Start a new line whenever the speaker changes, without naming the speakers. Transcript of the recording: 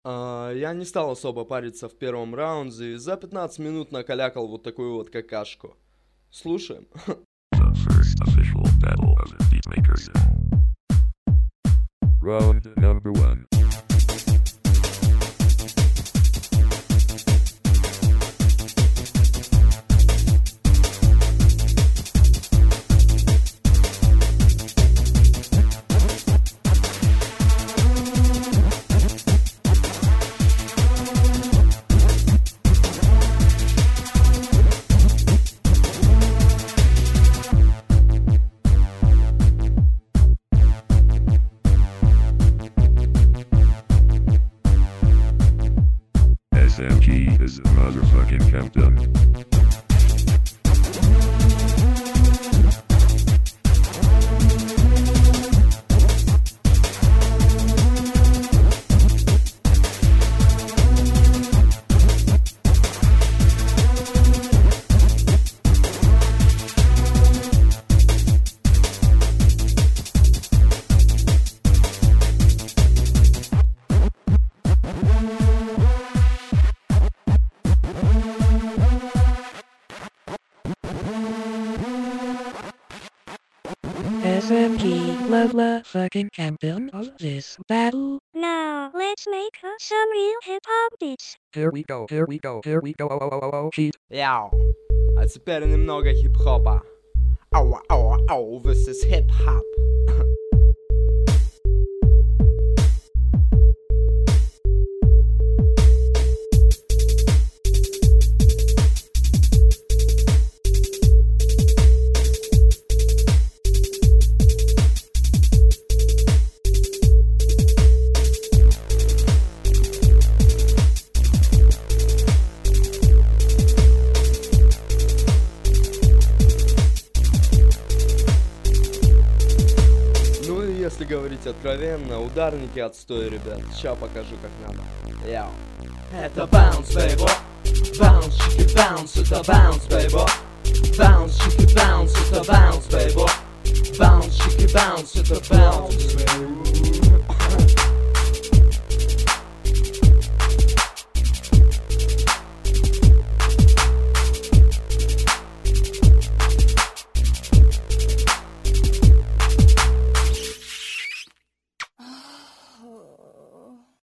Я не стал особо париться в первом раунде и за 15 минут накалякал вот такую вот какашку. Слушаем.
The first official battle of the Beatmakers. Round number 1. SMG is a motherfucking countdown.
SMG level fucking champion of this battle.
Now, let's make some real hip-hop beats.
Here we go. Cheat.
Яу. А теперь немного хип-хопа. Ауа, ауа, ау, this is hip-hop. Если говорить откровенно, ударники отстой, ребят. Ща покажу, как надо. Яу. Это bounce, baby. Bounce, shake it, bounce, это bounce, baby. Bounce, shake it, bounce, это bounce, baby. Bounce, shake it, bounce, это bounce, baby.